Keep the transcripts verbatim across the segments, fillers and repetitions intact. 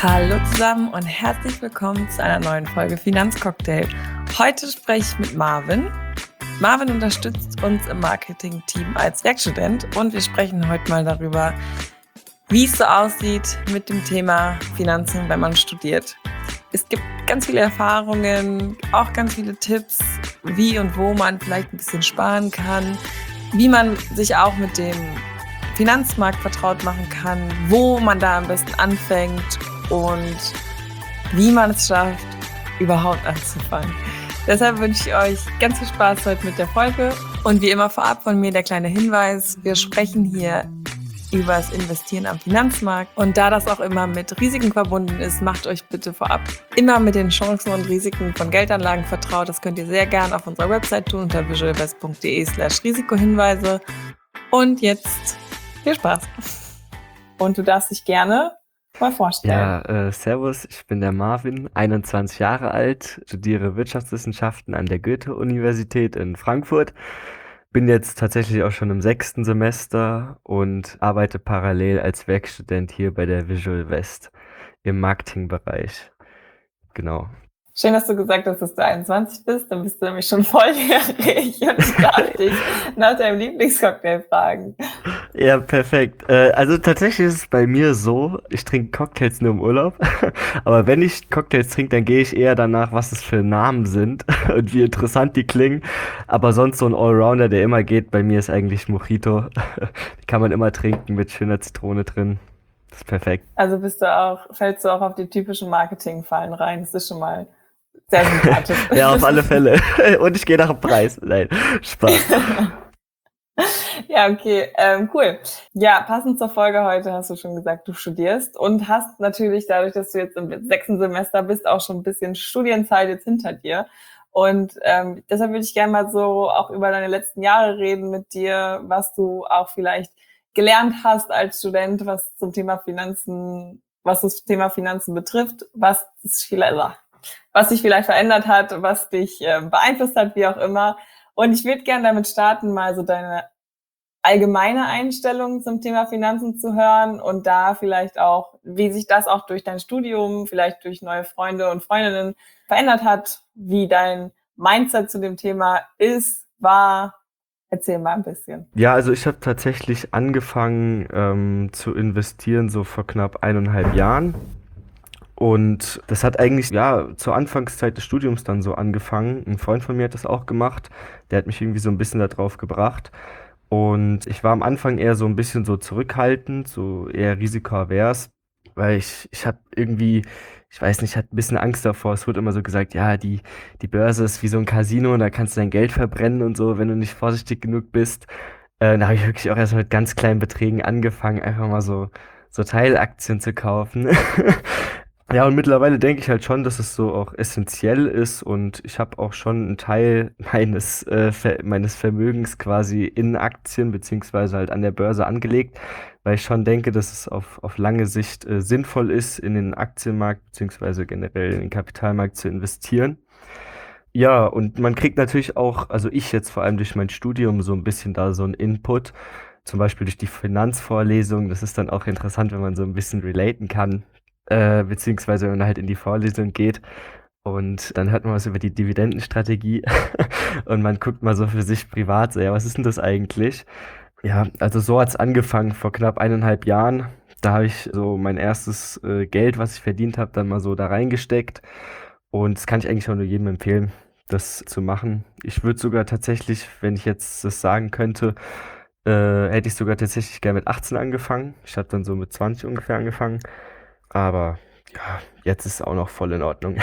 Hallo zusammen und herzlich willkommen zu einer neuen Folge Finanzcocktail. Heute spreche ich mit Marvin. Marvin unterstützt uns im Marketing-Team als Werkstudent und wir sprechen heute mal darüber, wie es so aussieht mit dem Thema Finanzen, wenn man studiert. Es gibt ganz viele Erfahrungen, auch ganz viele Tipps, wie und wo man vielleicht ein bisschen sparen kann, wie man sich auch mit dem Finanzmarkt vertraut machen kann, wo man da am besten anfängt und wie man es schafft, überhaupt anzufangen. Deshalb wünsche ich euch ganz viel Spaß heute mit der Folge und wie immer vorab von mir der kleine Hinweis, wir sprechen hier über das Investieren am Finanzmarkt und da das auch immer mit Risiken verbunden ist, macht euch bitte vorab immer mit den Chancen und Risiken von Geldanlagen vertraut. Das könnt ihr sehr gerne auf unserer Website tun unter visualvest.de slash Risikohinweise und jetzt viel Spaß. Und du darfst dich gerne mal vorstellen. Ja, äh, servus, ich bin der Marvin, einundzwanzig Jahre alt, studiere Wirtschaftswissenschaften an der Goethe-Universität in Frankfurt. Bin jetzt tatsächlich auch schon im sechsten Semester und arbeite parallel als Werkstudent hier bei der Visual West im Marketingbereich. Genau. Schön, dass du gesagt hast, dass du einundzwanzig bist, dann bist du nämlich schon volljährig und ich darf dich nach deinem Lieblingscocktail fragen. Ja, perfekt. Äh, also tatsächlich ist es bei mir so, ich trinke Cocktails nur im Urlaub, aber wenn ich Cocktails trinke, dann gehe ich eher danach, was es für Namen sind und wie interessant die klingen. Aber sonst so ein Allrounder, der immer geht, bei mir ist eigentlich Mojito. Die kann man immer trinken mit schöner Zitrone drin. Das ist perfekt. Also bist du auch, fällst du auch auf die typischen Marketingfallen rein. Das ist schon mal sehr sympathisch. Ja, auf alle Fälle. Und ich gehe nach dem Preis. Nein, Spaß. Ja, okay, ähm, cool. Ja, passend zur Folge heute hast du schon gesagt, du studierst und hast natürlich dadurch, dass du jetzt im sechsten Semester bist, auch schon ein bisschen Studienzeit jetzt hinter dir. Und ähm, deshalb würde ich gerne mal so auch über deine letzten Jahre reden mit dir, was du auch vielleicht gelernt hast als Student, was zum Thema Finanzen, was das Thema Finanzen betrifft, was es vielleicht, was sich vielleicht verändert hat, was dich äh, beeinflusst hat, wie auch immer. Und ich würde gerne damit starten, mal so deine allgemeine Einstellung zum Thema Finanzen zu hören und da vielleicht auch, wie sich das auch durch dein Studium, vielleicht durch neue Freunde und Freundinnen verändert hat, wie dein Mindset zu dem Thema ist, war. Erzähl mal ein bisschen. Ja, also ich habe tatsächlich angefangen ähm, zu investieren so vor knapp eineinhalb Jahren. Und das hat eigentlich, ja, zur Anfangszeit des Studiums dann so angefangen. Ein Freund von mir hat das auch gemacht. Der hat mich irgendwie so ein bisschen da drauf gebracht. Und ich war am Anfang eher so ein bisschen so zurückhaltend, so eher risikoavers, weil ich, ich habe irgendwie, ich weiß nicht, hatte ein bisschen Angst davor. Es wurde immer so gesagt, ja, die, die Börse ist wie so ein Casino, da kannst du dein Geld verbrennen und so, wenn du nicht vorsichtig genug bist. Äh, da habe ich wirklich auch erst mit ganz kleinen Beträgen angefangen, einfach mal so, so Teilaktien zu kaufen. Ja, und mittlerweile denke ich halt schon, dass es so auch essentiell ist und ich habe auch schon einen Teil meines, äh, Ver meines Vermögens quasi in Aktien beziehungsweise halt an der Börse angelegt, weil ich schon denke, dass es auf, auf lange Sicht äh, sinnvoll ist, in den Aktienmarkt beziehungsweise generell in den Kapitalmarkt zu investieren. Ja, und man kriegt natürlich auch, also ich jetzt vor allem durch mein Studium so ein bisschen da so einen Input, zum Beispiel durch die Finanzvorlesung. Das ist dann auch interessant, wenn man so ein bisschen relaten kann, äh, beziehungsweise wenn man halt in die Vorlesung geht und dann hört man was über die Dividendenstrategie und man guckt mal so für sich privat, so, ja, was ist denn das eigentlich? Ja, also so hat's angefangen vor knapp eineinhalb Jahren. Da habe ich so mein erstes äh, Geld, was ich verdient habe, dann mal so da reingesteckt. Und das kann ich eigentlich auch nur jedem empfehlen, das zu machen. Ich würde sogar tatsächlich, wenn ich jetzt das sagen könnte, äh, hätte ich sogar tatsächlich gerne mit achtzehn angefangen. Ich habe dann so mit zwanzig ungefähr angefangen. Aber ja, jetzt ist es auch noch voll in Ordnung.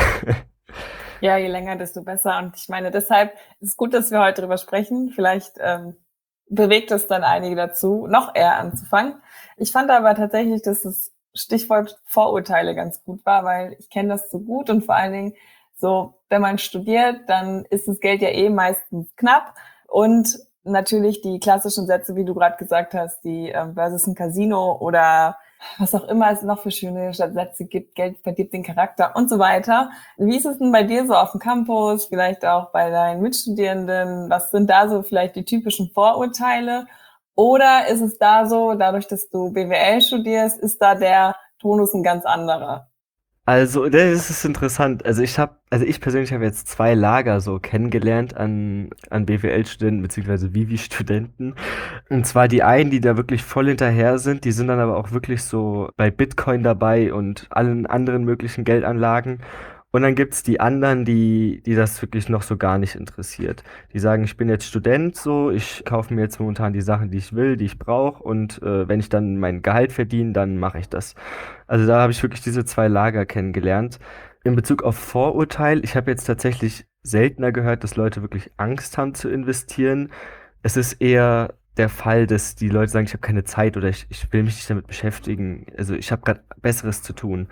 Ja, je länger, desto besser. Und ich meine, deshalb ist es gut, dass wir heute drüber sprechen. Vielleicht ähm, bewegt es dann einige dazu, noch eher anzufangen. Ich fand aber tatsächlich, dass das Stichwort Vorurteile ganz gut war, weil ich kenne das so gut und vor allen Dingen so, wenn man studiert, dann ist das Geld ja eh meistens knapp und natürlich die klassischen Sätze, wie du gerade gesagt hast, die ähm, Börse ist ein Casino oder was auch immer es noch für schöne Sätze gibt, Geld verdirbt den Charakter und so weiter. Wie ist es denn bei dir so auf dem Campus, vielleicht auch bei deinen Mitstudierenden? Was sind da so vielleicht die typischen Vorurteile? Oder ist es da so, dadurch, dass du B W L studierst, ist da der Tonus ein ganz anderer? Also, das ist interessant. Also ich habe, also ich persönlich habe jetzt zwei Lager so kennengelernt an, an B W L-Studenten beziehungsweise Vivi-Studenten. Und zwar die einen, die da wirklich voll hinterher sind, die sind dann aber auch wirklich so bei Bitcoin dabei und allen anderen möglichen Geldanlagen. Und dann gibt's die anderen, die, die das wirklich noch so gar nicht interessiert. Die sagen, ich bin jetzt Student, so, ich kaufe mir jetzt momentan die Sachen, die ich will, die ich brauche, und äh, wenn ich dann mein Gehalt verdiene, dann mache ich das. Also da habe ich wirklich diese zwei Lager kennengelernt. In Bezug auf Vorurteil, ich habe jetzt tatsächlich seltener gehört, dass Leute wirklich Angst haben zu investieren. Es ist eher der Fall, dass die Leute sagen, ich habe keine Zeit oder ich, ich will mich nicht damit beschäftigen. Also ich habe gerade Besseres zu tun.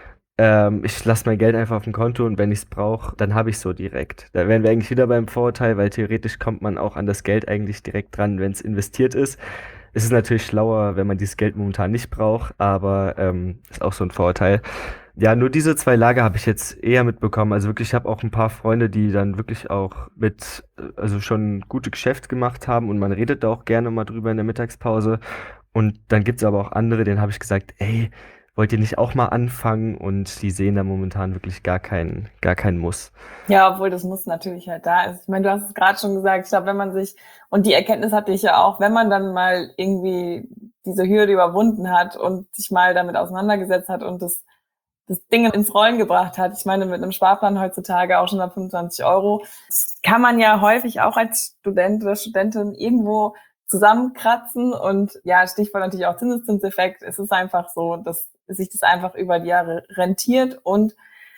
Ähm, ich lasse mein Geld einfach auf dem Konto und wenn ich es brauche, dann habe ich so direkt. Da wären wir eigentlich wieder beim Vorurteil, weil theoretisch kommt man auch an das Geld eigentlich direkt dran, wenn es investiert ist. Es ist natürlich schlauer, wenn man dieses Geld momentan nicht braucht, aber ähm, ist auch so ein Vorurteil. Ja, nur diese zwei Lager habe ich jetzt eher mitbekommen. Also wirklich, ich habe auch ein paar Freunde, die dann wirklich auch mit, äh, also schon gute Geschäfte gemacht haben, und man redet da auch gerne mal drüber in der Mittagspause. Und dann gibt's aber auch andere, denen habe ich gesagt, ey, wollt ihr nicht auch mal anfangen? Und die sehen da momentan wirklich gar keinen, gar keinen Muss. Ja, obwohl das Muss natürlich halt da ist. Ich meine, du hast es gerade schon gesagt, ich glaube, wenn man sich, und die Erkenntnis hatte ich ja auch, wenn man dann mal irgendwie diese Hürde überwunden hat und sich mal damit auseinandergesetzt hat und das, das Ding ins Rollen gebracht hat, ich meine, mit einem Sparplan heutzutage auch schon ab fünfundzwanzig Euro, das kann man ja häufig auch als Student oder Studentin irgendwo zusammenkratzen. Und ja, Stichwort natürlich auch Zinseszinseffekt. Es ist einfach so, dass sich das einfach über die Jahre rentiert, und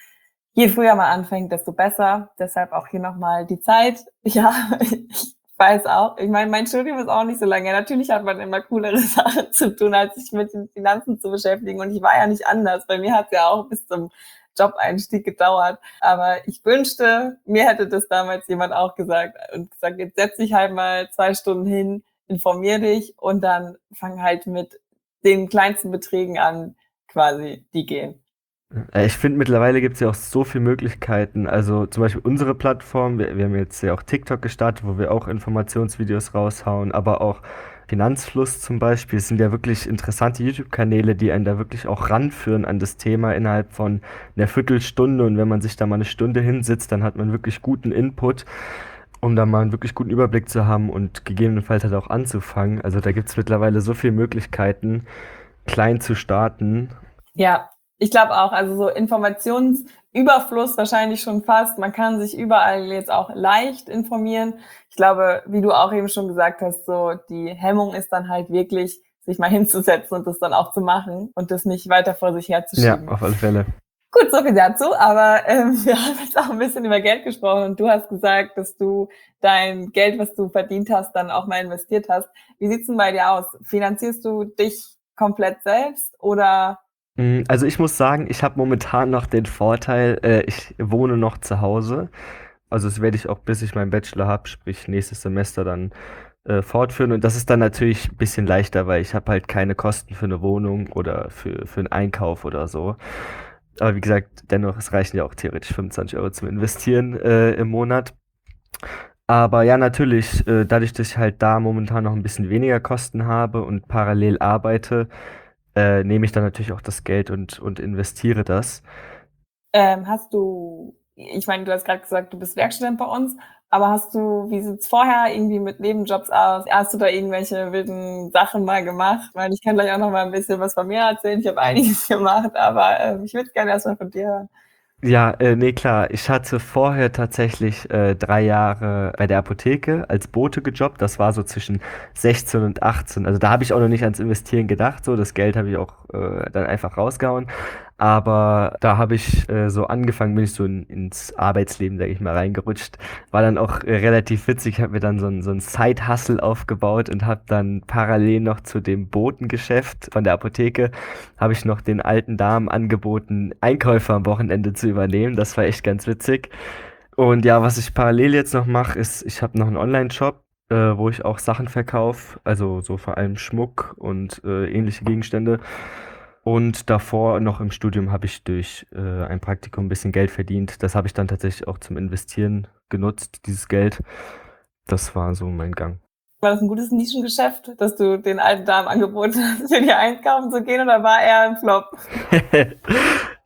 je früher man anfängt, desto besser. Deshalb auch hier nochmal die Zeit. Ja, ich weiß auch. Ich meine, mein Studium ist auch nicht so lange. Natürlich hat man immer coolere Sachen zu tun, als sich mit den Finanzen zu beschäftigen. Und ich war ja nicht anders. Bei mir hat es ja auch bis zum Job-Einstieg gedauert. Aber ich wünschte, mir hätte das damals jemand auch gesagt und gesagt, jetzt setz dich halt mal zwei Stunden hin, informier dich und dann fang halt mit den kleinsten Beträgen an, quasi, die gehen. Äh, Ich finde, mittlerweile gibt es ja auch so viele Möglichkeiten. Also zum Beispiel unsere Plattform, wir, wir haben jetzt ja auch TikTok gestartet, wo wir auch Informationsvideos raushauen, aber auch Finanzfluss zum Beispiel. Es sind ja wirklich interessante YouTube-Kanäle, die einen da wirklich auch ranführen an das Thema innerhalb von einer Viertelstunde. Und wenn man sich da mal eine Stunde hinsitzt, dann hat man wirklich guten Input, um da mal einen wirklich guten Überblick zu haben und gegebenenfalls halt auch anzufangen. Also da gibt es mittlerweile so viele Möglichkeiten, klein zu starten. Ja, ich glaube auch, also so Informationsüberfluss wahrscheinlich schon fast. Man kann sich überall jetzt auch leicht informieren. Ich glaube, wie du auch eben schon gesagt hast, so die Hemmung ist dann halt wirklich, sich mal hinzusetzen und das dann auch zu machen und das nicht weiter vor sich Ja, herzuschieben. auf alle Fälle. Gut, so viel dazu, aber ähm, wir haben jetzt auch ein bisschen über Geld gesprochen und du hast gesagt, dass du dein Geld, was du verdient hast, dann auch mal investiert hast. Wie sieht's denn bei dir aus? Finanzierst du dich komplett selbst oder? Mm, Also ich muss sagen, ich habe momentan noch den Vorteil, äh, ich wohne noch zu Hause. Also das werde ich auch, bis ich meinen Bachelor habe, sprich nächstes Semester dann äh, fortführen. Und das ist dann natürlich ein bisschen leichter, weil ich habe halt keine Kosten für eine Wohnung oder für, für einen Einkauf oder so. Aber wie gesagt, dennoch, es reichen ja auch theoretisch fünfundzwanzig Euro zum Investieren äh, im Monat. Aber ja, natürlich, äh, dadurch, dass ich halt da momentan noch ein bisschen weniger Kosten habe und parallel arbeite, äh, nehme ich dann natürlich auch das Geld und, und investiere das. Ähm, hast du, ich meine, du hast gerade gesagt, du bist Werkstudent bei uns, aber hast du, wie sieht's vorher irgendwie mit Nebenjobs aus? Hast du da irgendwelche wilden Sachen mal gemacht? Weil ich kann gleich auch noch mal ein bisschen was von mir erzählen. Ich habe einiges gemacht, aber ähm, ich würde gerne erstmal von dir hören. Ja, äh, nee, klar. Ich hatte vorher tatsächlich äh, drei Jahre bei der Apotheke als Bote gejobbt. Das war so zwischen sechzehn und achtzehn. Also da habe ich auch noch nicht ans Investieren gedacht. So, das Geld habe ich auch äh, dann einfach rausgehauen. Aber da habe ich äh, so angefangen, bin ich so in, ins Arbeitsleben, sage ich mal, reingerutscht. War dann auch äh, relativ witzig. Ich habe mir dann so ein, so ein Side-Hustle aufgebaut und habe dann parallel noch zu dem Botengeschäft von der Apotheke, habe ich noch den alten Damen angeboten, Einkäufe am Wochenende zu übernehmen. Das war echt ganz witzig. Und ja, was ich parallel jetzt noch mache, ist, ich habe noch einen Online-Shop, äh, wo ich auch Sachen verkaufe, also so vor allem Schmuck und äh, ähnliche Gegenstände. Und davor noch im Studium habe ich durch äh, ein Praktikum ein bisschen Geld verdient. Das habe ich dann tatsächlich auch zum Investieren genutzt, dieses Geld. Das war so mein Gang. War das ein gutes Nischengeschäft, dass du den alten Damen angeboten hast, für die einkaufen zu gehen, oder war eher ein Flop?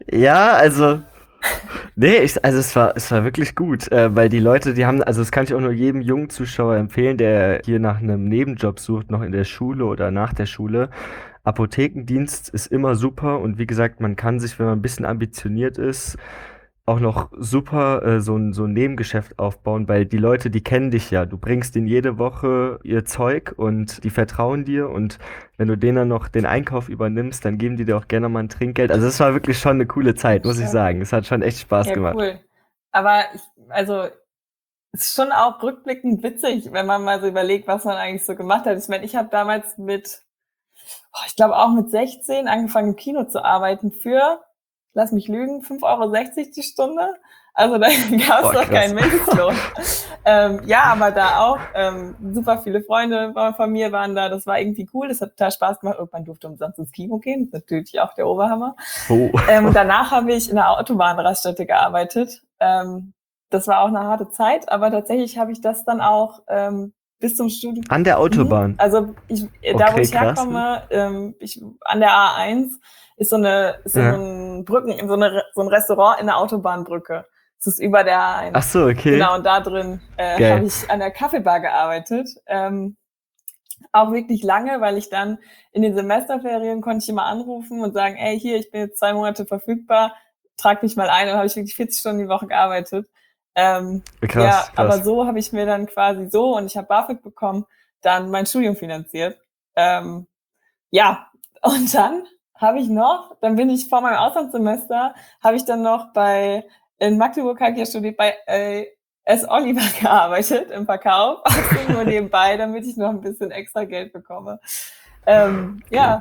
Ja, also, nee, ich, also es war, es war wirklich gut, äh, weil die Leute, die haben, also das kann ich auch nur jedem jungen Zuschauer empfehlen, der hier nach einem Nebenjob sucht, noch in der Schule oder nach der Schule. Apothekendienst ist immer super und wie gesagt, man kann sich, wenn man ein bisschen ambitioniert ist, auch noch super äh, so ein, so ein Nebengeschäft aufbauen, weil die Leute, die kennen dich ja. Du bringst denen jede Woche ihr Zeug und die vertrauen dir und wenn du denen dann noch den Einkauf übernimmst, dann geben die dir auch gerne mal ein Trinkgeld. Also es war wirklich schon eine coole Zeit, muss ich Stark. sagen. Es hat schon echt Spaß Ja, gemacht. cool. Aber ich, also es ist schon auch rückblickend witzig, wenn man mal so überlegt, was man eigentlich so gemacht hat. Ich meine, ich habe damals mit, oh, ich glaube auch mit sechzehn angefangen im Kino zu arbeiten für, lass mich lügen, fünf Euro sechzig die Stunde. Also da gab es Boah, noch keinen krass. Mindestlohn. ähm, ja, aber da auch ähm, super viele Freunde von mir waren da. Das war irgendwie cool. Das hat total Spaß gemacht. Irgendwann durfte umsonst ins Kino gehen. Das ist natürlich auch der Oberhammer. Oh. Ähm, und danach habe ich in der Autobahnraststätte gearbeitet. Ähm, das war auch eine harte Zeit, aber tatsächlich habe ich das dann auch ähm, bis zum Studium. An der Mhm. Autobahn. Also ich, da, wo Okay, ich krass. herkomme, ähm, ich, an der A eins ist so eine, ist so Ja. ein Brücken, so, eine, so ein Restaurant in der Autobahnbrücke. Das ist über der A eins. Ach so, okay. Genau, und da drin äh, Geil. habe ich an der Kaffeebar gearbeitet. Ähm, auch wirklich lange, weil ich dann in den Semesterferien konnte ich immer anrufen und sagen, ey, hier, ich bin jetzt zwei Monate verfügbar, trag mich mal ein. Und dann habe ich wirklich vierzig Stunden die Woche gearbeitet. Ähm, Krass, ja, krass. aber so habe ich mir dann quasi so, und ich habe BAföG bekommen, dann mein Studium finanziert. Ähm, ja, und dann habe ich noch, dann bin ich vor meinem Auslandssemester, habe ich dann noch bei, in Magdeburg habe ich ja studiert, bei äh, S. Oliver gearbeitet im Verkauf, auch nur nebenbei, damit ich noch ein bisschen extra Geld bekomme. Ähm, ja.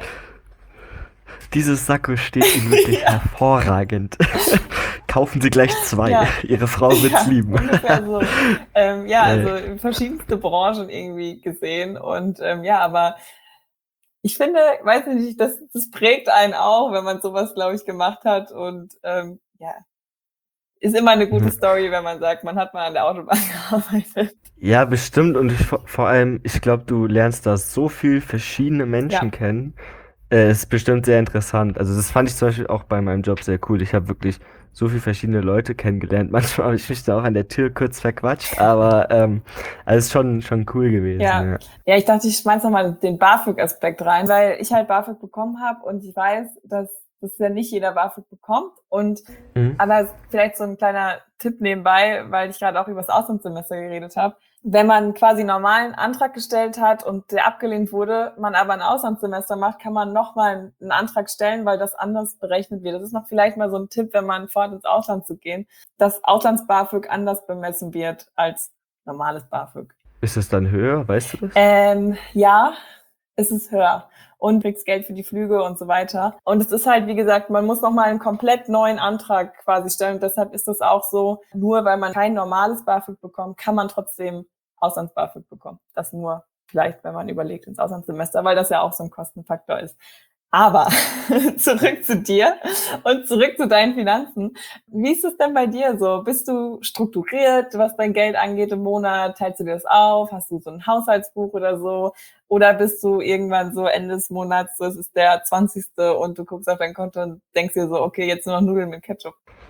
Dieses Sakko steht Ihnen wirklich Ja. hervorragend. Kaufen Sie gleich zwei. Ja. Ihre Frau wird's Ja, lieben. ungefähr so. Ähm, ja, Geil. also in verschiedenste Branchen irgendwie gesehen und ähm, ja, aber ich finde, weiß nicht, das, das prägt einen auch, wenn man sowas, glaube ich, gemacht hat und ähm, ja, ist immer eine gute Story, wenn man sagt, man hat mal an der Autobahn gearbeitet. Ja, bestimmt. Und ich, vor vor allem, ich glaube, du lernst da so viel verschiedene Menschen Ja. kennen. Äh, ist bestimmt sehr interessant. Also das fand ich zum Beispiel auch bei meinem Job sehr cool. Ich habe wirklich so viele verschiedene Leute kennengelernt. Manchmal habe ich mich da auch an der Tür kurz verquatscht, aber ähm, also ist schon, schon cool gewesen. Ja. Ja. Ja, ich dachte, ich schmeiß nochmal den BAföG-Aspekt rein, weil ich halt BAföG bekommen habe und ich weiß, dass das ja nicht jeder BAföG bekommt. Und Mhm. aber vielleicht so ein kleiner Tipp nebenbei, weil ich gerade auch über das Auslandssemester geredet habe. Wenn man quasi einen normalen Antrag gestellt hat und der abgelehnt wurde, man aber ein Auslandssemester macht, kann man nochmal einen Antrag stellen, weil das anders berechnet wird. Das ist noch vielleicht mal so ein Tipp, wenn man vorhat, ins Ausland zu gehen, dass Auslands-BAföG anders bemessen wird als normales BAföG. Ist es dann höher? Weißt du das? Ähm, ja, es ist höher und kriegst Geld für die Flüge und so weiter. Und es ist halt, wie gesagt, man muss nochmal einen komplett neuen Antrag quasi stellen. Und deshalb ist es auch so, nur weil man kein normales BAföG bekommt, kann man trotzdem Auslands-BAföG bekommen. Das nur vielleicht, wenn man überlegt ins Auslandssemester, weil das ja auch so ein Kostenfaktor ist. Aber zurück zu dir und zurück zu deinen Finanzen. Wie ist es denn bei dir so? Bist du strukturiert, was dein Geld angeht im Monat? Teilst du dir das auf? Hast du so ein Haushaltsbuch oder so? Oder bist du irgendwann so Ende des Monats, so es ist der zwanzigste und du guckst auf dein Konto und denkst dir so, okay, jetzt nur noch Nudeln mit Ketchup?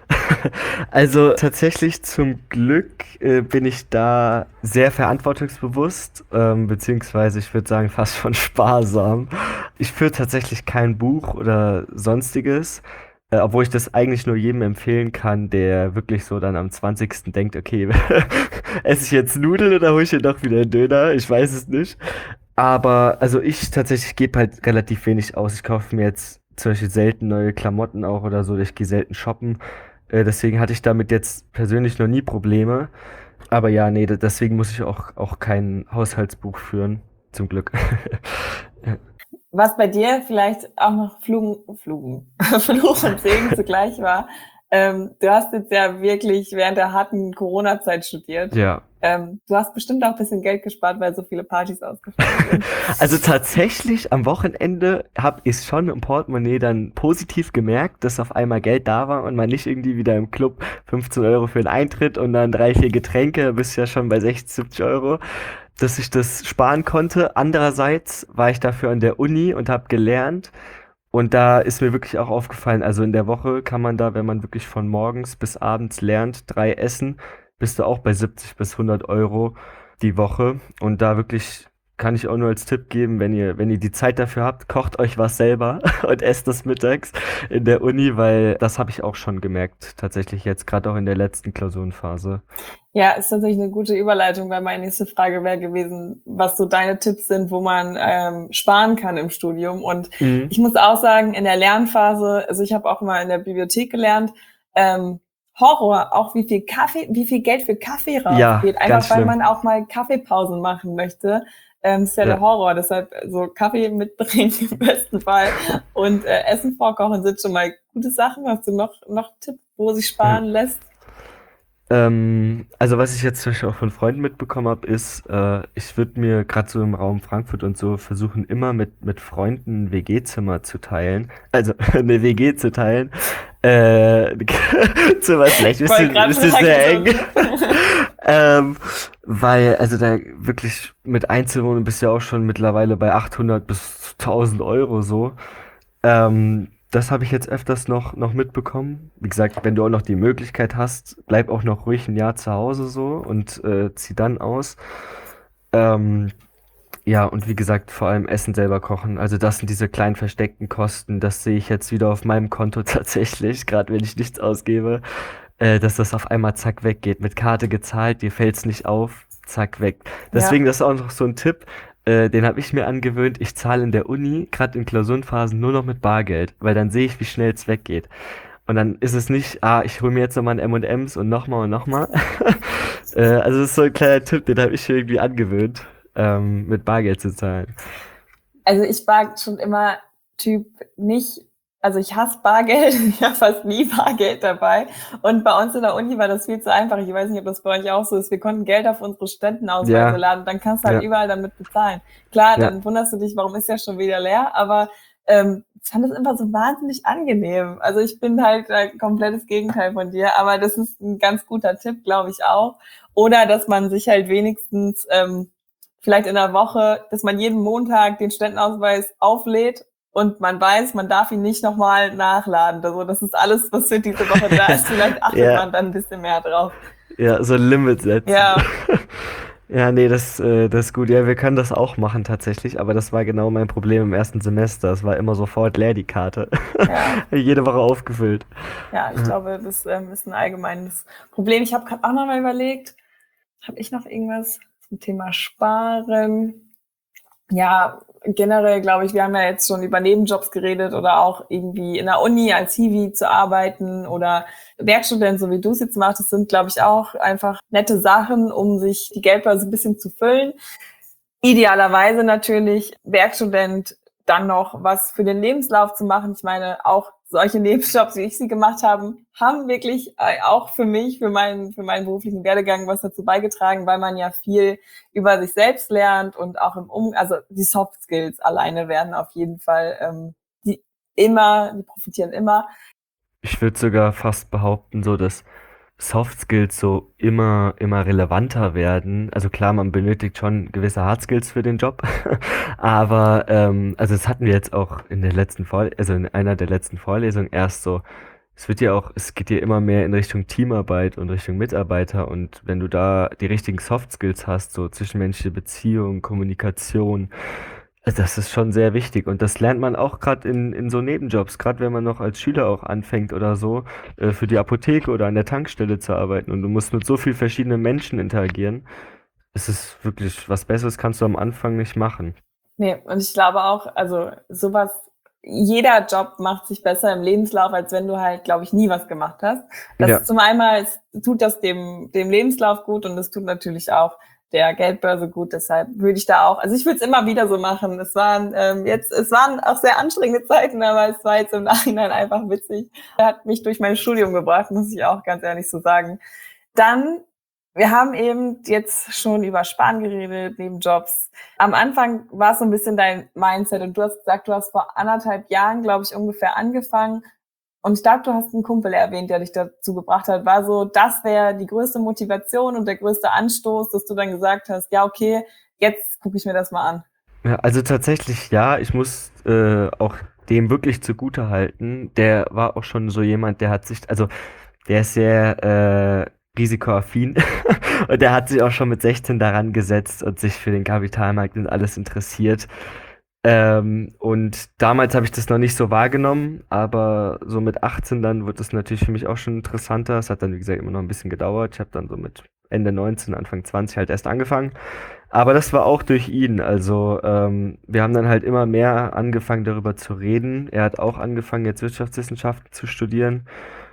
Also tatsächlich zum Glück äh, bin ich da sehr verantwortungsbewusst, ähm, beziehungsweise ich würde sagen fast schon sparsam. Ich führe tatsächlich kein Buch oder sonstiges, äh, obwohl ich das eigentlich nur jedem empfehlen kann, der wirklich so dann am zwanzigsten denkt, okay, esse ich jetzt Nudeln oder hole ich mir doch wieder einen Döner? Ich weiß es nicht. Aber also ich tatsächlich gebe halt relativ wenig aus. Ich kaufe mir jetzt zum Beispiel selten neue Klamotten auch oder so. Ich gehe selten shoppen. Äh, deswegen hatte ich damit jetzt persönlich noch nie Probleme. Aber ja, nee, da- deswegen muss ich auch, auch kein Haushaltsbuch führen. Zum Glück. Ja. Was bei dir vielleicht auch noch Flugen, Flugen, Fluch und Segen zugleich war, ähm, du hast jetzt ja wirklich während der harten Corona-Zeit studiert. Ja. Ähm, du hast bestimmt auch ein bisschen Geld gespart, weil so viele Partys ausgefallen sind. Also tatsächlich am Wochenende habe ich schon im Portemonnaie dann positiv gemerkt, dass auf einmal Geld da war und man nicht irgendwie wieder im Club fünfzehn Euro für den Eintritt und dann drei, vier Getränke, bist ja schon bei sechzig, siebzig Euro, dass ich das sparen konnte. Andererseits war ich dafür an der Uni und habe gelernt Und da ist mir wirklich auch aufgefallen, also in der Woche kann man da, wenn man wirklich von morgens bis abends lernt, drei essen, bist du auch bei siebzig bis hundert Euro die Woche. Und da wirklich kann ich auch nur als Tipp geben, wenn ihr, wenn ihr die Zeit dafür habt, kocht euch was selber und esst das mittags in der Uni, weil das habe ich auch schon gemerkt, tatsächlich jetzt, gerade auch in der letzten Klausurenphase. Ja, ist tatsächlich eine gute Überleitung, weil meine nächste Frage wäre gewesen, was so deine Tipps sind, wo man ähm, sparen kann im Studium. Und Mhm. ich muss auch sagen, in der Lernphase, also ich habe auch mal in der Bibliothek gelernt, ähm, Horror, auch wie viel Kaffee, wie viel Geld für Kaffee Ja, rausgeht, ganz einfach weil schlimm. man auch mal Kaffeepausen machen möchte. Ähm, ist ja Ja. der Horror, deshalb so Kaffee mitbringen im besten Fall und äh, Essen vorkochen sind schon mal gute Sachen. Hast du noch noch Tipp, wo sich Ja. sparen lässt? Ähm, also was ich jetzt zum Beispiel auch von Freunden mitbekommen habe, ist, äh, ich würde mir gerade so im Raum Frankfurt und so versuchen, immer mit, mit Freunden ein W G-Zimmer zu teilen. Also eine W G zu teilen. Äh, Zimmer ist vielleicht ein Ich wollte bisschen, gerade bisschen sehr eng. sagen. Ähm, weil, also da wirklich mit Einzelwohnung bist du ja auch schon mittlerweile bei achthundert bis tausend Euro so. Ähm, das habe ich jetzt öfters noch, noch mitbekommen. Wie gesagt, wenn du auch noch die Möglichkeit hast, bleib auch noch ruhig ein Jahr zu Hause so und äh, zieh dann aus. Ähm, ja, und wie gesagt, vor allem Essen selber kochen. Also das sind diese kleinen versteckten Kosten. Das sehe ich jetzt wieder auf meinem Konto tatsächlich, gerade wenn ich nichts ausgebe, äh, dass das auf einmal zack weggeht. Mit Karte gezahlt, dir fällt's nicht auf, zack weg. Ja. Deswegen, das ist auch noch so ein Tipp, äh, den habe ich mir angewöhnt. Ich zahle in der Uni, gerade in Klausurenphasen, nur noch mit Bargeld, weil dann sehe ich, wie schnell es weggeht. Und dann ist es nicht, ah, ich hole mir jetzt nochmal ein M und M's und nochmal und nochmal. äh, also das ist so ein kleiner Tipp, den habe ich mir irgendwie angewöhnt, ähm, mit Bargeld zu zahlen. Also ich war schon immer Typ nicht, also ich hasse Bargeld, ich habe fast nie Bargeld dabei. Und bei uns in der Uni war das viel zu einfach. Ich weiß nicht, ob das bei euch auch so ist. Wir konnten Geld auf unsere Studentenausweise Ja, laden, dann kannst du halt ja, überall damit bezahlen. Klar, ja. dann wunderst du dich, warum ist der schon wieder leer, aber ähm, ich fand das immer so wahnsinnig angenehm. Also ich bin halt ein komplettes Gegenteil von dir, aber das ist ein ganz guter Tipp, glaube ich auch. Oder dass man sich halt wenigstens ähm, vielleicht in der Woche, dass man jeden Montag den Studentenausweis auflädt und man weiß, man darf ihn nicht nochmal nachladen. Also das ist alles, was für diese Woche da ist. Vielleicht achtet Ja, man dann ein bisschen mehr drauf. ja, so ein Limit setzen. Ja, Ja, nee, das, äh, das ist gut. Ja, wir können das auch machen tatsächlich, aber das war genau mein Problem im ersten Semester. Es war immer sofort leer, die Karte. ja, Jede Woche aufgefüllt. ja. Ich glaube, das ähm, ist ein allgemeines Problem. Ich habe gerade auch noch mal überlegt, habe ich noch irgendwas zum Thema Sparen? Ja, generell glaube ich, wir haben ja jetzt schon über Nebenjobs geredet oder auch irgendwie in der Uni als Hiwi zu arbeiten oder Werkstudent, so wie du es jetzt machst. Das sind, glaube ich, auch einfach nette Sachen, um sich die Geldbörse ein bisschen zu füllen. Idealerweise natürlich Werkstudent dann noch was für den Lebenslauf zu machen. Ich meine, auch solche Nebenjobs, wie ich sie gemacht habe, haben wirklich äh, auch für mich, für meinen, für meinen beruflichen Werdegang was dazu beigetragen, weil man ja viel über sich selbst lernt und auch im Um, also die Soft Skills alleine werden auf jeden Fall, ähm, die immer, die profitieren immer. Ich würde sogar fast behaupten, so dass Soft Skills so immer, immer relevanter werden. Also klar, man benötigt schon gewisse Hard Skills für den Job, aber ähm, also das hatten wir jetzt auch in der letzten Vor also in einer der letzten Vorlesungen erst so. Es wird ja auch, es geht ja immer mehr in Richtung Teamarbeit und Richtung Mitarbeiter und wenn du da die richtigen Soft Skills hast, so zwischenmenschliche Beziehungen, Kommunikation, also das ist schon sehr wichtig und das lernt man auch gerade in, in so Nebenjobs, gerade wenn man noch als Schüler auch anfängt oder so, äh, für die Apotheke oder an der Tankstelle zu arbeiten und du musst mit so vielen verschiedenen Menschen interagieren. Es ist wirklich, was Besseres kannst du am Anfang nicht machen. Nee, und ich glaube auch, also sowas, jeder Job macht sich besser im Lebenslauf, als wenn du halt, glaube ich, nie was gemacht hast. Das Ja, zum einen tut das dem, dem Lebenslauf gut und das tut natürlich auch der Geldbörse gut. Deshalb würde ich da auch, also ich würde es immer wieder so machen. Es waren ähm, jetzt, es waren auch sehr anstrengende Zeiten, aber es war jetzt im Nachhinein einfach witzig. Er hat mich durch mein Studium gebracht, muss ich auch ganz ehrlich so sagen. Dann, wir haben eben jetzt schon über Sparen geredet, Nebenjobs. Am Anfang war es so ein bisschen dein Mindset und du hast gesagt, du hast vor anderthalb Jahren, glaube ich, ungefähr angefangen. Und ich glaube, du hast einen Kumpel erwähnt, der dich dazu gebracht hat. War so, das wäre die größte Motivation und der größte Anstoß, dass du dann gesagt hast, ja, okay, jetzt gucke ich mir das mal an. ja, also tatsächlich ja, ich muss äh, auch dem wirklich zugute halten, der war auch schon so jemand, der hat sich, also der ist sehr äh, risikoaffin und der hat sich auch schon mit sechzehn daran gesetzt und sich für den Kapitalmarkt und alles interessiert. Ähm, und damals habe ich das noch nicht so wahrgenommen, aber so mit achtzehn dann wird es natürlich für mich auch schon interessanter. Es hat dann, wie gesagt, immer noch ein bisschen gedauert. Ich habe dann so mit Ende neunzehn, Anfang zwanzig halt erst angefangen. Aber das war auch durch ihn. Also ähm, wir haben dann halt immer mehr angefangen darüber zu reden. Er hat auch angefangen, jetzt Wirtschaftswissenschaften zu studieren.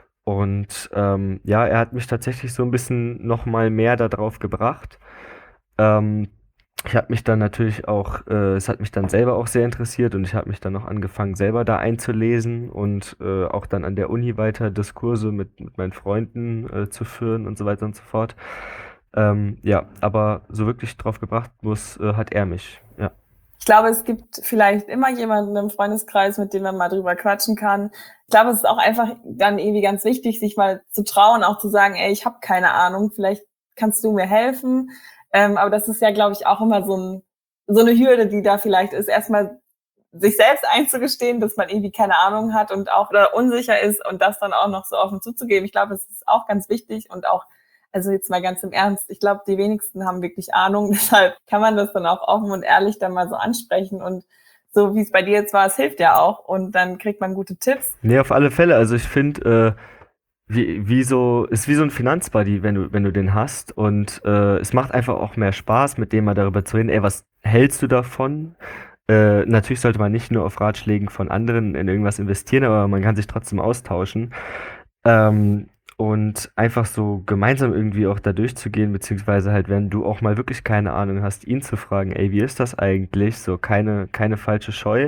Und ähm, ja, er hat mich tatsächlich so ein bisschen noch mal mehr darauf gebracht. Ähm, Ich habe mich dann natürlich auch, äh, es hat mich dann selber auch sehr interessiert und ich habe mich dann noch angefangen, selber da einzulesen und äh, auch dann an der Uni weiter Diskurse mit, mit meinen Freunden äh, zu führen und so weiter und so fort. Ähm, ja, aber so wirklich drauf gebracht muss, äh, hat er mich. Ja. Ich glaube, es gibt vielleicht immer jemanden im Freundeskreis, mit dem man mal drüber quatschen kann. Ich glaube, es ist auch einfach dann irgendwie ganz wichtig, sich mal zu trauen, auch zu sagen, ey, ich habe keine Ahnung, vielleicht kannst du mir helfen. Ähm, aber das ist ja, glaube ich, auch immer so, ein, so eine Hürde, die da vielleicht ist, erstmal sich selbst einzugestehen, dass man irgendwie keine Ahnung hat und auch oder unsicher ist und das dann auch noch so offen zuzugeben. Ich glaube, es ist auch ganz wichtig und auch, also jetzt mal ganz im Ernst, ich glaube, die wenigsten haben wirklich Ahnung, deshalb kann man das dann auch offen und ehrlich dann mal so ansprechen und so wie es bei dir jetzt war, es hilft ja auch und dann kriegt man gute Tipps. Nee, auf alle Fälle. Also ich finde, äh, wie, wie so, ist wie so ein Finanzbuddy, wenn du, wenn du den hast. Und äh, es macht einfach auch mehr Spaß, mit dem mal darüber zu reden, ey, was hältst du davon? Äh, natürlich sollte man nicht nur auf Ratschlägen von anderen in irgendwas investieren, aber man kann sich trotzdem austauschen. Ähm, und einfach so gemeinsam irgendwie auch da durchzugehen, beziehungsweise halt, wenn du auch mal wirklich keine Ahnung hast, ihn zu fragen, ey, wie ist das eigentlich? So keine, keine falsche Scheu.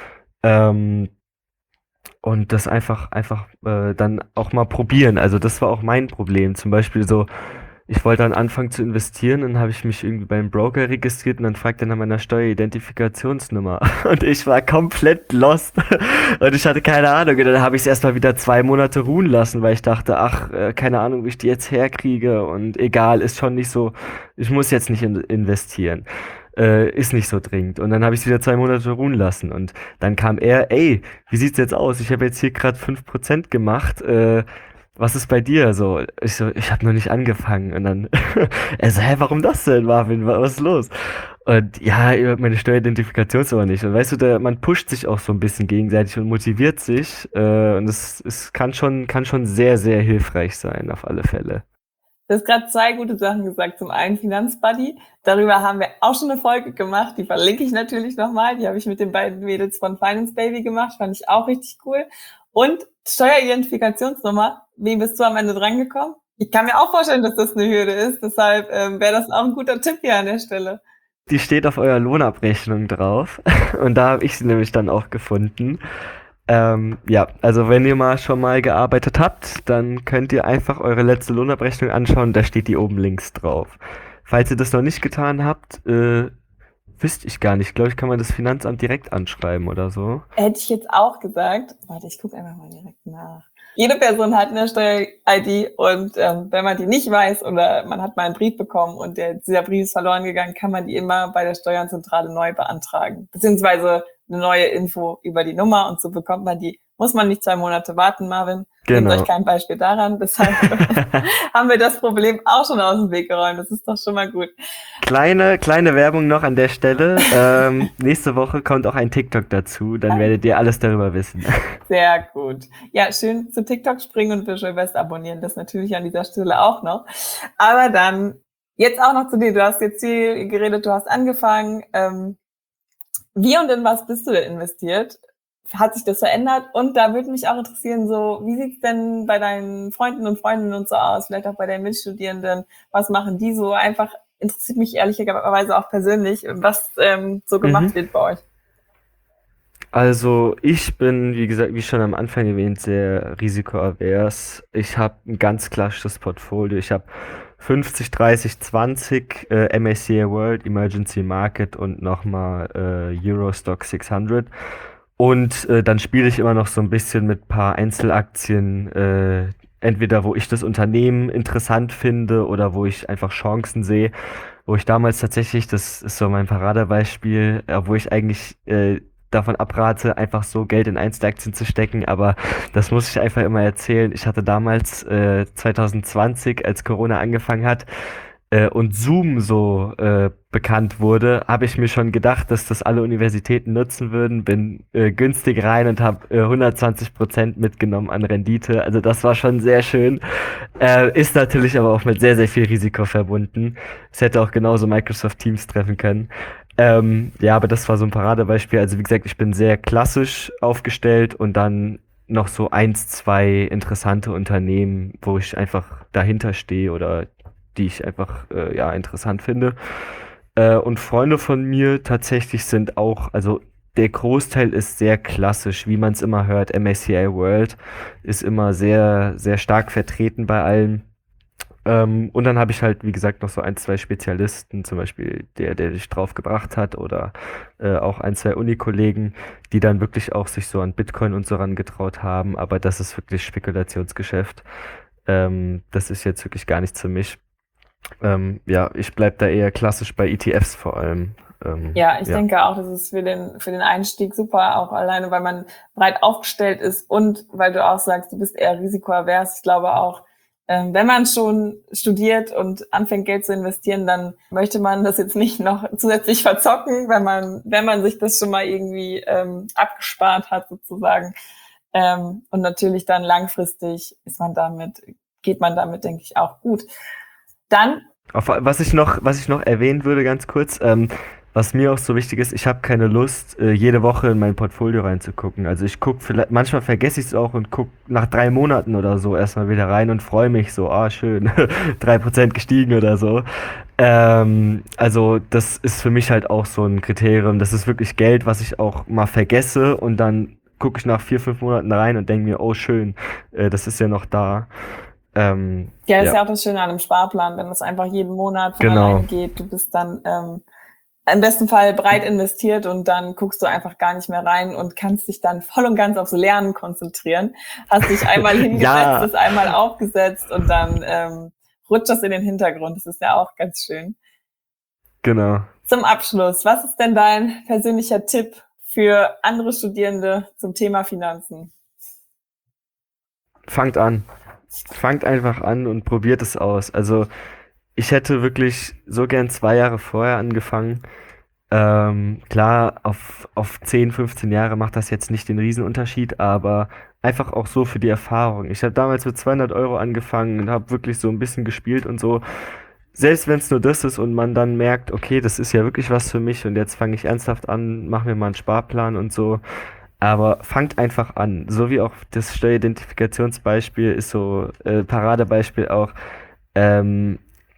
Ähm, und das einfach, einfach äh, dann auch mal probieren. Also das war auch mein Problem. Zum Beispiel so, ich wollte dann anfangen zu investieren, dann habe ich mich irgendwie beim Broker registriert und dann fragt er nach meiner Steueridentifikationsnummer. Und ich war komplett lost und ich hatte keine Ahnung. Und dann habe ich es erstmal wieder zwei Monate ruhen lassen, weil ich dachte, ach, äh, keine Ahnung, wie ich die jetzt herkriege und egal, ist schon nicht so, ich muss jetzt nicht in investieren. Äh, ist nicht so dringend. Und dann habe ich es wieder zwei Monate ruhen lassen. Und dann kam er, ey, wie sieht's jetzt aus? Ich habe jetzt hier gerade fünf Prozent gemacht. Äh, was ist bei dir? So, ich so, ich habe noch nicht angefangen. Und dann, er so, hä, warum das denn, Marvin? Was ist los? Und ja, ihr habt meine Steueridentifikationsnummer nicht. Und weißt du, der, man pusht sich auch so ein bisschen gegenseitig und motiviert sich. Äh, und es, es kann schon, kann schon sehr, sehr hilfreich sein, auf alle Fälle. Du hast gerade zwei gute Sachen gesagt. Zum einen Finanzbuddy. Darüber haben wir auch schon eine Folge gemacht. Die verlinke ich natürlich nochmal. Die habe ich mit den beiden Mädels von Finance Baby gemacht. Fand ich auch richtig cool. Und Steueridentifikationsnummer. Wie bist du am Ende drangekommen? Ich kann mir auch vorstellen, dass das eine Hürde ist. Deshalb ähm, wäre das auch ein guter Tipp hier an der Stelle. Die steht auf eurer Lohnabrechnung drauf. Und da habe ich sie nämlich dann auch gefunden. Ähm, ja, also wenn ihr mal schon mal gearbeitet habt, dann könnt ihr einfach eure letzte Lohnabrechnung anschauen, da steht die oben links drauf. Falls ihr das noch nicht getan habt, äh, wüsste ich gar nicht. Glaube ich, kann man das Finanzamt direkt anschreiben oder so. Hätte ich jetzt auch gesagt. Warte, ich gucke einfach mal direkt nach. Jede Person hat eine Steuer-I D und ähm, wenn man die nicht weiß oder man hat mal einen Brief bekommen und der, dieser Brief ist verloren gegangen, kann man die immer bei der Steuerzentrale neu beantragen. Beziehungsweise eine neue Info über die Nummer und so bekommt man die. Muss man nicht zwei Monate warten, Marvin. Genau. Nehmt euch kein Beispiel daran. Deshalb haben wir das Problem auch schon aus dem Weg geräumt. Das ist doch schon mal gut. Kleine, kleine Werbung noch an der Stelle. ähm, nächste Woche kommt auch ein TikTok dazu. Dann werdet ihr alles darüber wissen. Sehr gut. Ja, schön zu TikTok springen und Visual Best abonnieren. Das natürlich an dieser Stelle auch noch. Aber dann jetzt auch noch zu dir. Du hast jetzt viel geredet, du hast angefangen. Ähm, wie und in was bist du denn investiert? Hat sich das verändert? Und da würde mich auch interessieren, so, wie sieht's denn bei deinen Freunden und Freundinnen und so aus? Vielleicht auch bei deinen Mitstudierenden. Was machen die so? Einfach interessiert mich ehrlicherweise auch persönlich, was ähm, so gemacht mhm. wird bei euch. Also ich bin, wie gesagt, wie schon am Anfang erwähnt, sehr risikoavers. Ich habe ein ganz klassisches Portfolio. Ich habe fünfzig, dreißig, zwanzig äh, M S C I World, Emergency Market und nochmal äh, Eurostock sechshundert. Und äh, dann spiele ich immer noch so ein bisschen mit ein paar Einzelaktien, äh, entweder wo ich das Unternehmen interessant finde oder wo ich einfach Chancen sehe. Wo ich damals tatsächlich, das ist so mein Paradebeispiel, äh, wo ich eigentlich äh, davon abrate, einfach so Geld in Einzelaktien zu stecken, aber das muss ich einfach immer erzählen. Ich hatte damals äh, zwanzig zwanzig, als Corona angefangen hat, äh, und Zoom so äh, bekannt wurde, habe ich mir schon gedacht, dass das alle Universitäten nutzen würden. Bin äh, günstig rein und habe äh, hundertzwanzig Prozent mitgenommen an Rendite. Also das war schon sehr schön. Äh, ist natürlich aber auch mit sehr, sehr viel Risiko verbunden. Es hätte auch genauso Microsoft Teams treffen können. Ähm, ja, aber das war so ein Paradebeispiel. Also wie gesagt, ich bin sehr klassisch aufgestellt und dann noch so eins, zwei interessante Unternehmen, wo ich einfach dahinter stehe oder die ich einfach äh, ja interessant finde. Äh, und Freunde von mir tatsächlich sind auch, also der Großteil ist sehr klassisch, wie man es immer hört. M S C I World ist immer sehr, sehr stark vertreten bei allen. Ähm, und dann habe ich halt, wie gesagt, noch so ein, zwei Spezialisten, zum Beispiel der, der dich drauf gebracht hat oder äh, auch ein, zwei Unikollegen, die dann wirklich auch sich so an Bitcoin und so rangetraut haben. Aber das ist wirklich Spekulationsgeschäft. Ähm, das ist jetzt wirklich gar nichts für mich. Ähm, ja, ich bleib da eher klassisch bei E T Fs vor allem. Ähm, Ja, ich ja. denke auch, das ist für den, für den Einstieg super, auch alleine, weil man breit aufgestellt ist und weil du auch sagst, du bist eher risikoavers. Ich glaube auch, ähm, wenn man schon studiert und anfängt, Geld zu investieren, dann möchte man das jetzt nicht noch zusätzlich verzocken, wenn man, wenn man sich das schon mal irgendwie ähm, abgespart hat sozusagen. Ähm, und natürlich dann langfristig ist man damit, geht man damit, denke ich, auch gut. Dann, Auf, was ich noch, was ich noch erwähnen würde, ganz kurz, ähm, was mir auch so wichtig ist, ich habe keine Lust, äh, jede Woche in mein Portfolio reinzugucken. Also ich gucke, vielleicht, manchmal vergesse ich es auch und gucke nach drei Monaten oder so erstmal wieder rein und freue mich so, ah schön, drei Prozent gestiegen oder so. Ähm, also das ist für mich halt auch so ein Kriterium. Das ist wirklich Geld, was ich auch mal vergesse und dann gucke ich nach vier, fünf Monaten rein und denke mir, oh schön, äh, das ist ja noch da. Ähm, ja, das ist ja. ja auch das Schöne an einem Sparplan, wenn das einfach jeden Monat von Genau. alleine geht. Du bist dann ähm, im besten Fall breit investiert und dann guckst du einfach gar nicht mehr rein und kannst dich dann voll und ganz aufs Lernen konzentrieren. Hast dich einmal hingesetzt, Ja. das einmal aufgesetzt und dann ähm, rutscht das in den Hintergrund. Das ist ja auch ganz schön. Genau. Zum Abschluss, was ist denn dein persönlicher Tipp für andere Studierende zum Thema Finanzen? Fangt an. Fangt einfach an und probiert es aus. Also ich hätte wirklich so gern zwei Jahre vorher angefangen. Ähm, klar, auf, auf zehn, fünfzehn Jahre macht das jetzt nicht den Riesenunterschied, aber einfach auch so für die Erfahrung. Ich habe damals mit zweihundert Euro angefangen und habe wirklich so ein bisschen gespielt und so. Selbst wenn es nur das ist und man dann merkt, okay, das ist ja wirklich was für mich und jetzt fange ich ernsthaft an, mache mir mal einen Sparplan und so. Aber fangt einfach an. So wie auch das Steueridentifikationsbeispiel ist so äh, Paradebeispiel auch. Ähm,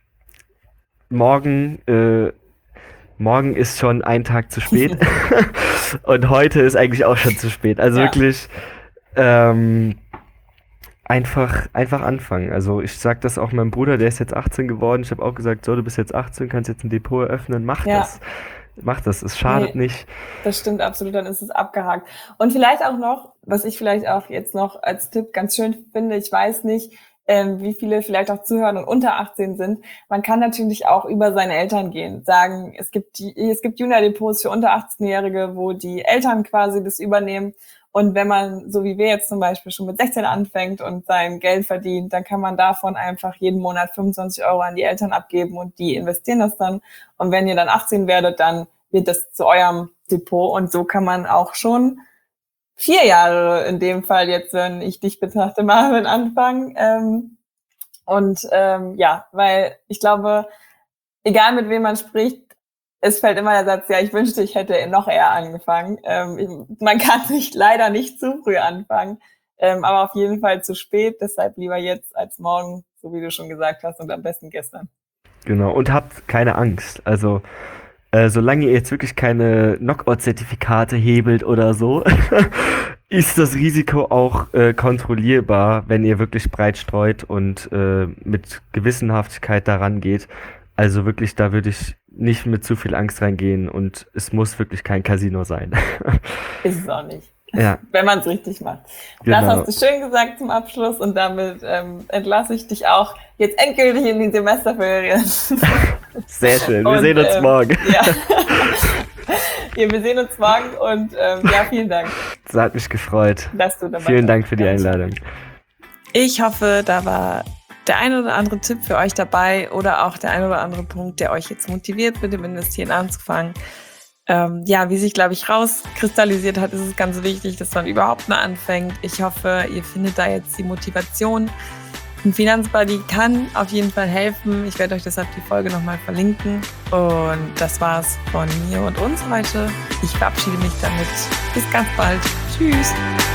morgen, äh, morgen ist schon ein Tag zu spät und heute ist eigentlich auch schon zu spät. Also Ja. wirklich ähm, einfach, einfach anfangen. Also ich sag das auch meinem Bruder, der ist jetzt achtzehn geworden. Ich habe auch gesagt, so, du bist jetzt achtzehn, kannst jetzt ein Depot eröffnen, mach Ja. das. Mach das, es schadet Nee. nicht. Das stimmt absolut, dann ist es abgehakt. Und vielleicht auch noch, was ich vielleicht auch jetzt noch als Tipp ganz schön finde, ich weiß nicht, ähm, wie viele vielleicht auch zuhören und unter achtzehn sind. Man kann natürlich auch über seine Eltern gehen, sagen, es gibt die, es gibt Junior-Depots für unter achtzehn-Jährige, wo die Eltern quasi das übernehmen. Und wenn man, so wie wir jetzt zum Beispiel, schon mit sechzehn anfängt und sein Geld verdient, dann kann man davon einfach jeden Monat fünfundzwanzig Euro an die Eltern abgeben und die investieren das dann. Und wenn ihr dann achtzehn werdet, dann wird das zu eurem Depot. Und so kann man auch schon vier Jahre in dem Fall jetzt, wenn ich dich betrachte, Marvin, anfangen. Ähm, und ähm, ja, weil ich glaube, egal mit wem man spricht, es fällt immer der Satz, ja, ich wünschte, ich hätte noch eher angefangen. Ähm, ich, man kann nicht, leider nicht zu früh anfangen, ähm, aber auf jeden Fall zu spät. Deshalb lieber jetzt als morgen, so wie du schon gesagt hast, und am besten gestern. Genau, und habt keine Angst. Also, äh, solange ihr jetzt wirklich keine Knockout-Zertifikate hebelt oder so, ist das Risiko auch äh, kontrollierbar, wenn ihr wirklich breit streut und äh, mit Gewissenhaftigkeit daran geht. Also wirklich, da würde ich nicht mit zu viel Angst reingehen und es muss wirklich kein Casino sein. Ist es auch nicht. Ja, Wenn man es richtig macht. genau. Das hast du schön gesagt zum Abschluss und damit ähm, entlasse ich dich auch jetzt endgültig in die Semesterferien. Sehr schön. Wir Und, sehen uns ähm, morgen. Ja. Ja, wir sehen uns morgen und ähm, ja, vielen Dank. Das hat mich gefreut. Dass du dabei Vielen warst. Dank für die Einladung. Ich hoffe, da war der ein oder andere Tipp für euch dabei oder auch der ein oder andere Punkt, der euch jetzt motiviert, mit dem Investieren anzufangen. Ähm, ja, wie sich, glaube ich, rauskristallisiert hat, ist es ganz wichtig, dass man überhaupt mal anfängt. Ich hoffe, ihr findet da jetzt die Motivation. Ein Finanzbuddy kann auf jeden Fall helfen. Ich werde euch deshalb die Folge nochmal verlinken. Und das war's von mir und uns heute. Ich verabschiede mich damit. Bis ganz bald. Tschüss.